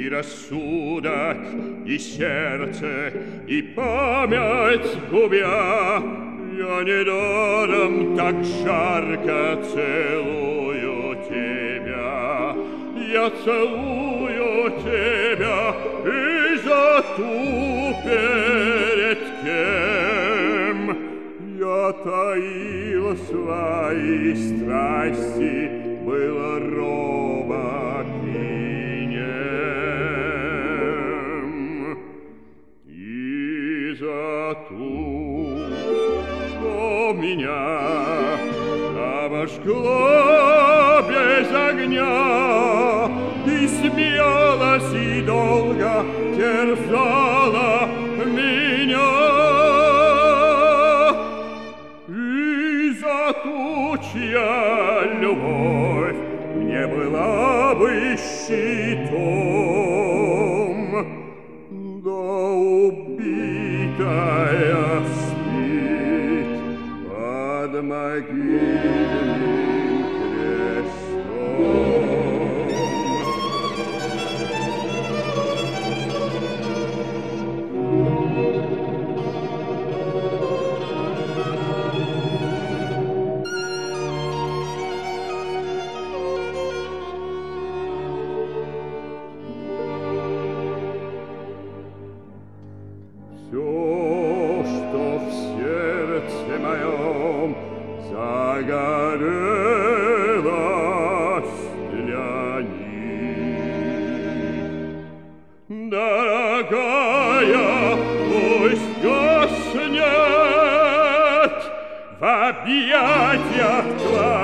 и рассудок, и сердце, и память губя, я недаром так жарко целую тебя. Я целую тебя и за ту, перед кем я таил свои страсти, был робок и нем. И за ту, что меня обожгла без огня и смеялась и долго терзала меня. И за ту, чья любовь мне была бы щитом, да убитая спит под могильным крестом. Все, что в сердце моем загорелось для них, дорогая, пусть гаснет в объятиях твоих.